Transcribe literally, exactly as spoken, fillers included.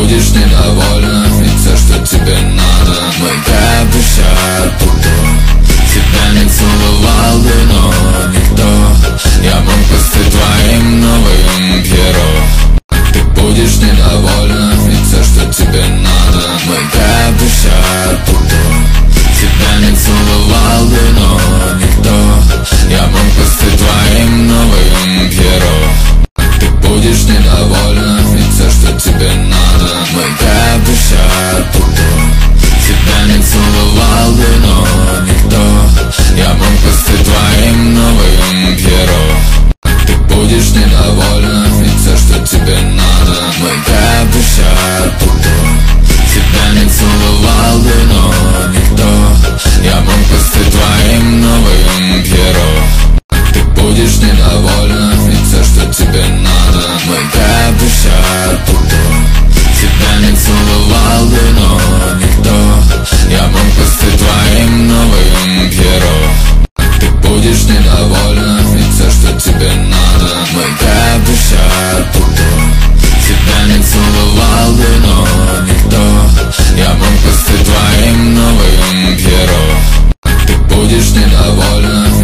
будешь недовольна, ведь все, что тебе надо. Мы как душа тут, тебя не целовал бы, но никто. Я мог бы стать твоим новым Пьеро. Ты будешь недовольна, ведь все, что тебе надо. Мы как душа тут, тебя не целовал бы, но никто. Я мог бы стать твоим новым Пьеро. Ты будешь недовольна, ведь все, что тебе надо. Мы как душа тут, тебя не целовал бы, но никто. Я мог бы стать твоим новым Пьеро. Ты будешь недовольна, ведь все, что тебе надо. Мы как душа тут.